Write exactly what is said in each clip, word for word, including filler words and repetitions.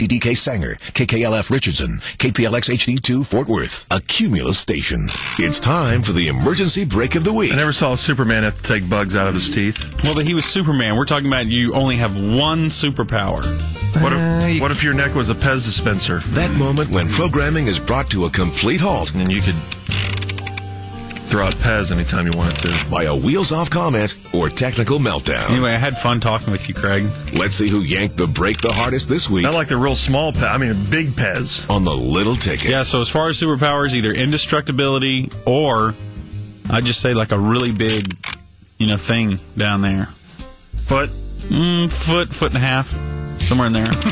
D D K Sanger, K K L F Richardson, K P L X H D two Fort Worth, a Cumulus station. It's time for the emergency break of the week. I never saw Superman have to take bugs out of his teeth. Well, but he was Superman. We're talking about you only have one superpower. What if, what if your neck was a Pez dispenser? That moment when programming is brought to a complete halt. And you could throw out Pez anytime you wanted to. By a wheels-off comment or technical meltdown. Anyway, I had fun talking with you, Craig. Let's see who yanked the break the hardest this week. Not like the real small Pez, I mean big Pez. On the little ticket. Yeah, so as far as superpowers, either indestructibility or I'd just say like a really big, you know, thing down there. Foot? Mm, foot, foot and a half. Somewhere in there. What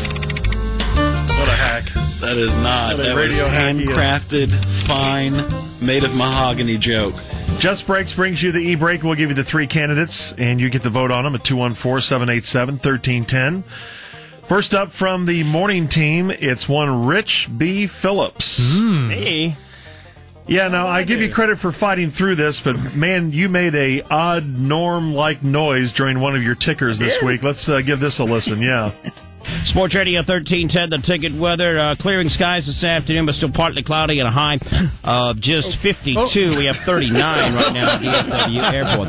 a hack. That is not. That was handcrafted, fine, made of mahogany joke. Just Breaks brings you the e-break. We'll give you the three candidates, and you get to vote on them at two one four, seven eight seven, one three one zero. First up from the morning team, it's one Rich B. Phillips. Mm. Hey. Yeah, now, I give you credit for fighting through this, but, man, you made a odd Norm-like noise during one of your tickers this week. Let's uh, give this a listen, yeah. Sports Radio thirteen ten, the ticket weather. Uh, clearing skies this afternoon, but still partly cloudy and a high of just fifty-two. Oh. We have thirty-nine right now at D F W Airport.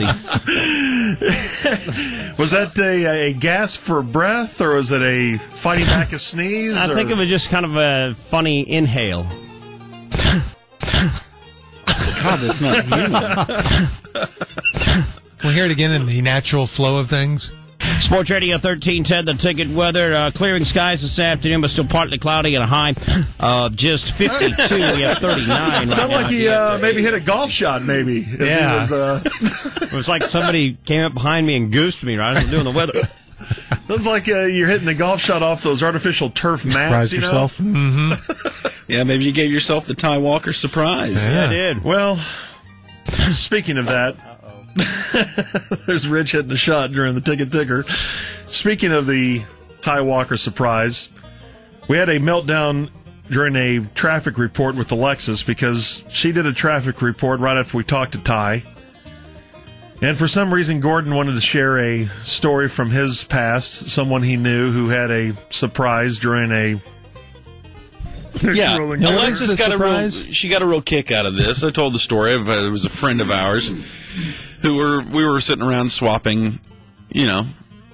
Was that a, a gasp for breath, or was it a fighting back a sneeze? I or? think it was just kind of a funny inhale. God, that's not human. We'll hear it again in the natural flow of things. Sports Radio thirteen ten, the ticket weather. Uh, clearing skies this afternoon, but still partly cloudy and a high of just fifty-two. We have thirty-nine. Sounded right like he uh, maybe hit a golf shot, maybe. Yeah. Was, uh... It was like somebody came up behind me and goosed me right as I'm doing the weather. Sounds like uh, you're hitting a golf shot off those artificial turf mats. Surprise you know? yourself. Mm-hmm. Yeah, maybe you gave yourself the Ty Walker surprise. Yeah, I did. Well, speaking of that, there's Rich hitting a shot during the ticket ticker. Speaking of the Ty Walker surprise, we had a meltdown during a traffic report with Alexis because she did a traffic report right after we talked to Ty. And for some reason, Gordon wanted to share a story from his past, someone he knew who had a surprise during a... Yeah, Alexis got a real, she got a real kick out of this. I told the story of uh, it was a friend of ours who were we were sitting around swapping, you know,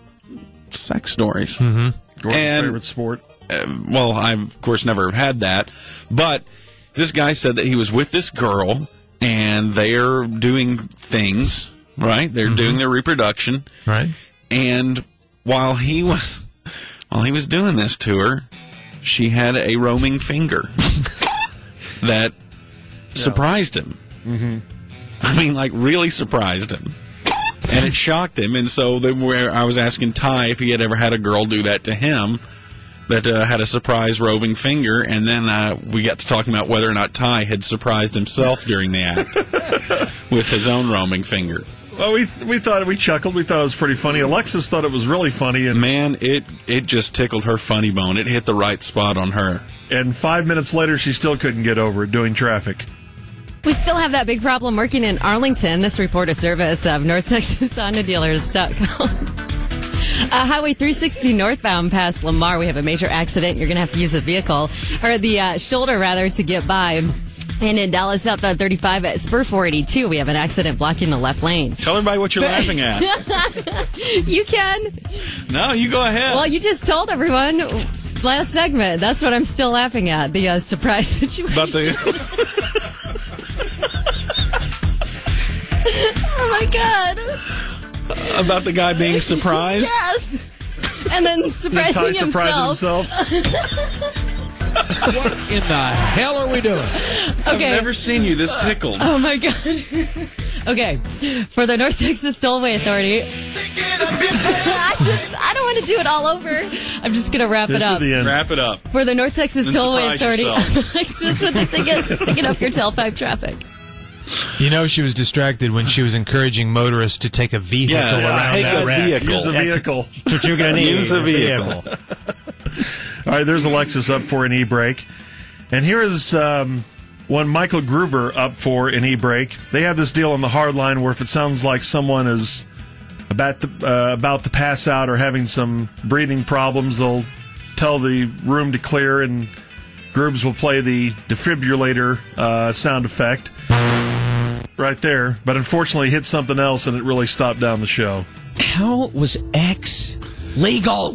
sex stories. Mm-hmm. Gordon's and, favorite sport. Uh, well, I of course never had that, but this guy said that he was with this girl and they're doing things, right? They're mm-hmm. doing their reproduction, right? And while he was while he was doing this to her, she had a roaming finger that yeah. surprised him. Mm-hmm. I mean, like, really surprised him. And it shocked him. And so then where I was asking Ty if he had ever had a girl do that to him that uh, had a surprise roving finger. And then uh, we got to talking about whether or not Ty had surprised himself during the act with his own roaming finger. Well, we we thought we chuckled. We thought it was pretty funny. Alexis thought it was really funny. And man, it it just tickled her funny bone. It hit the right spot on her. And five minutes later, she still couldn't get over it doing traffic. We still have that big problem working in Arlington. This report a service of North Texas Honda Dealers dot com. Uh, Highway three sixty northbound past Lamar, we have a major accident. You're going to have to use a vehicle, or the uh, shoulder, rather, to get by. And in Dallas southbound thirty-five at Spur four eighty-two, we have an accident blocking the left lane. Tell everybody what you're laughing at. You can. No, you go ahead. Well, you just told everyone last segment. That's what I'm still laughing at, the uh, surprise situation. About the... Oh, my God. About the guy being surprised? Yes. And then surprising Ty surprised himself. himself. What in the hell are we doing? Okay. I've never seen you this tickled. Oh, my God. Okay. For the North Texas Tollway Authority. I just, I don't want to do it all over. I'm just going to wrap Just it up. Wrap it up. For the North Texas Then Tollway Authority. yourself. Alexis with the ticket sticking up your tailpipe traffic. You know she was distracted when she was encouraging motorists to take a vehicle Yeah, yeah, around take that a wreck. vehicle. Use a vehicle. That's what you're going to need. Use a vehicle. All right, there's Alexis up for an e-break. And here is um, one Michael Gruber up for an e-break. They have this deal on the hard line where if it sounds like someone is about to, uh, about to pass out or having some breathing problems, they'll tell the room to clear, and Groobs will play the defibrillator uh, sound effect right there. But unfortunately, hit something else, and it really stopped down the show. How was X legal?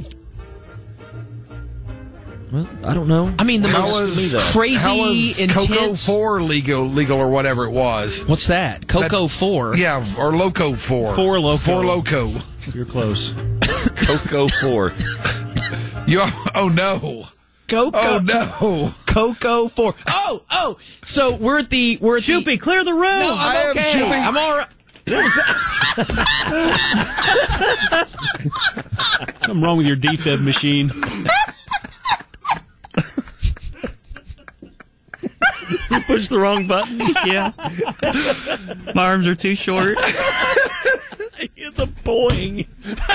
Well, I don't know. I mean, the How most was, crazy, how was intense... Coco four legal, legal or whatever it was? What's that? Coco That- four? Yeah, or Loco four. Four Loco. Four Loco. You're close. Coco four. You, oh, no. Coco. Oh, no. Coco four. Oh, oh. So we're at the... We're at Shoopy, the, clear the room. No, I'm I am okay. Shoopy. I'm all right. What was that? Something wrong with your defib machine. You pushed the wrong button? Yeah. My arms are too short. It's a boing.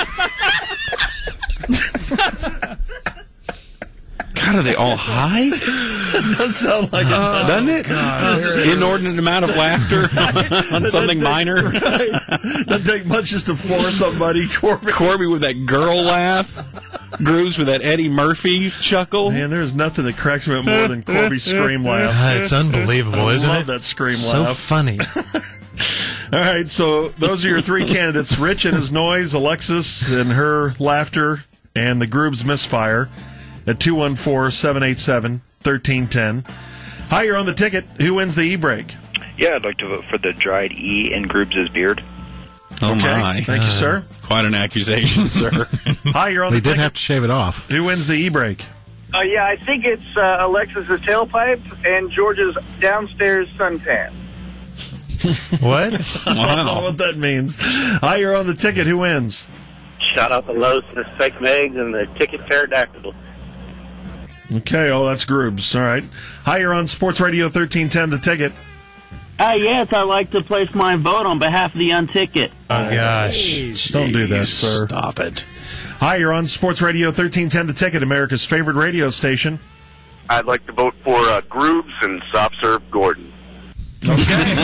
God, are they all high? Does sound like uh, Doesn't it? God. Inordinate amount of laughter on something minor. Right. Doesn't take much just to floor somebody, Corby. Corby with that girl laugh. Grooves with that Eddie Murphy chuckle. Man, there's nothing that cracks me up more than Corby's scream laugh. Uh, it's unbelievable, I isn't love it? that scream so laugh. funny. All right, so those are your three candidates: Rich and his noise, Alexis and her laughter, and the Groobs misfire at two one four, seven eight seven, one three one zero. Hi, you're on the ticket. Who wins the e-break? Yeah, I'd like to vote for the dried E in Groobs' beard. Oh, Okay, my. thank you, sir. Quite an accusation, sir. Hi, you're on They the did ticket. have to shave it off. Who wins the e-break? Uh, yeah, I think it's uh, Alexis's tailpipe and George's downstairs suntan. What? I don't know what that means. Hi, you're on the ticket. Who wins? Shout out to Lowe's and the fake Megs and the ticket pterodactyl. Okay, oh, that's Groobs. All right. Hi, you're on Sports Radio thirteen ten, the ticket. Uh, yes, I'd like to place my vote on behalf of the unticket. Oh, gosh. Don't do that, sir. Stop it. Hi, you're on Sports Radio thirteen ten, the ticket, America's favorite radio station. I'd like to vote for uh, Groobs and Soft Serve Gordon. Okay.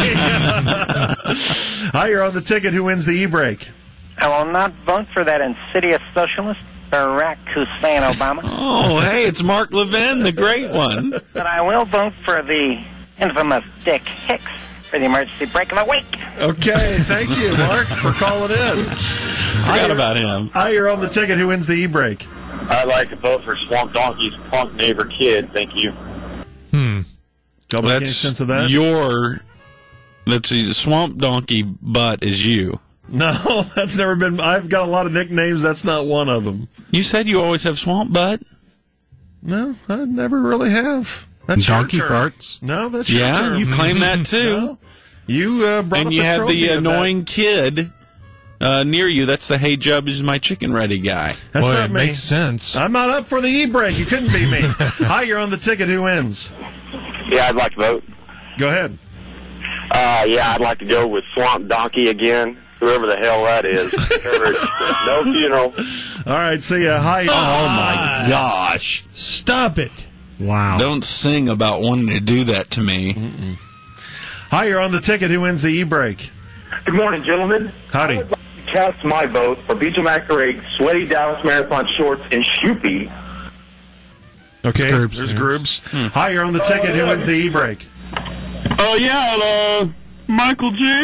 Hi, you're on the ticket. Who wins the e-break? I will not vote for that insidious socialist, Barack Hussein Obama. Oh, hey, it's Mark Levin, the great one. But I will vote for the infamous Dick Hicks for the emergency break of the week. Okay, thank you, Mark, for calling in. Forgot about him. Hi, you're on the ticket. Who wins the e-break? I'd like to vote for Swamp Donkey's punk neighbor kid. Thank you. Hmm. Don't make any That's sense of that. your... Let's see, the Swamp Donkey butt is you. No, that's never been... I've got a lot of nicknames. That's not one of them. You said you always have swamp butt? No, I never really have. That's Donkey your term. farts? No, that's your Yeah, term. you claim that too. No. You uh, brought And up you the have trophy the of that. annoying kid uh, near you. That's the Hey Jub is my chicken ready guy. That's Boy, not it me. makes sense. I'm not up for the e-break. You couldn't be me. Hi, you're on the ticket. Who wins? Yeah, I'd like to vote. Go ahead. Uh, yeah, I'd like to go with Swamp Donkey again, whoever the hell that is. No funeral. All right, see ya. Hi. Oh, my gosh. Stop it. Wow. Don't sing about wanting to do that to me. Mm-mm. Hi, you're on the ticket. Who wins the e-break? Good morning, gentlemen. Howdy. I would like to cast my vote for Beecher McRae, Sweaty Dallas Marathon Shorts, and Shoopy. Okay, Groobs, there's yeah. Groobs. Hi, you're on the ticket. Who wins the e-break? Oh, yeah, uh, Michael G.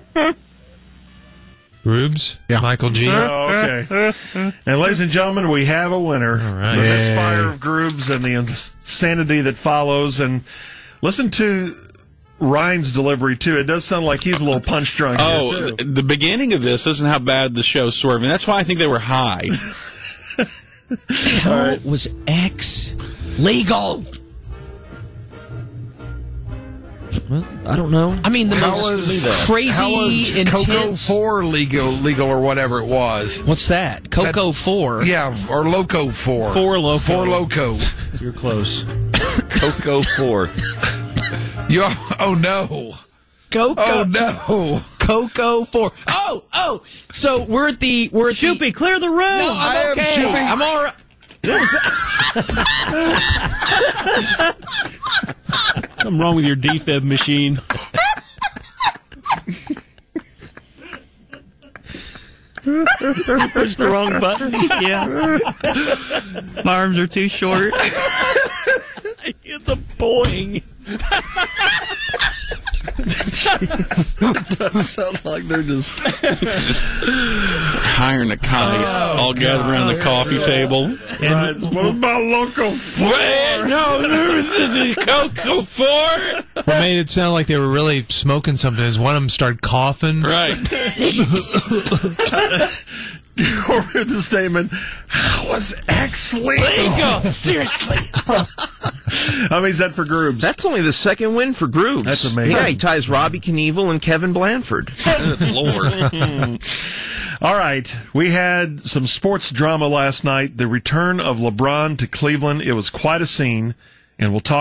Rubes? Yeah. Michael G? Oh, okay. And ladies and gentlemen, we have a winner. All right. The Yay. misfire of Groobs and the insanity that follows. And listen to Ryan's delivery, too. It does sound like he's a little punch drunk Oh, here, too. the beginning of this isn't how bad the show's swerving. That's why I think they were high. How was X legal? Well, I don't know. I mean, the How most was, crazy, how was intense... Coco four legal, legal or whatever it was? What's that? Coco four? Yeah, or Loco four. Four Loco. Four Loco. You're close. Coco four. You, oh, no. Coco. Oh, no. Coco four. Oh, oh. So we're at the... We're at Shoopy, the... clear the room. No, I'm I am okay. Shoopy. I'm all right. What was that? Something wrong with your defib machine. Push the wrong button. Yeah. My arms are too short. It's a boing. It does sound like they're just just hiring a kite, Oh, all gathered around the coffee table. Right. What about Loco four? Wait, no, the Coco four. What made it sound like they were really smoking something is one of them started coughing. Right. Or the statement, how was X legal? Seriously. How many is that for Groobs? That's only the second win for Groobs. That's amazing. Yeah, he ties Robbie Knievel and Kevin Blanford. Good Lord. All right. We had some sports drama last night. The return of LeBron to Cleveland. It was quite a scene, and we'll talk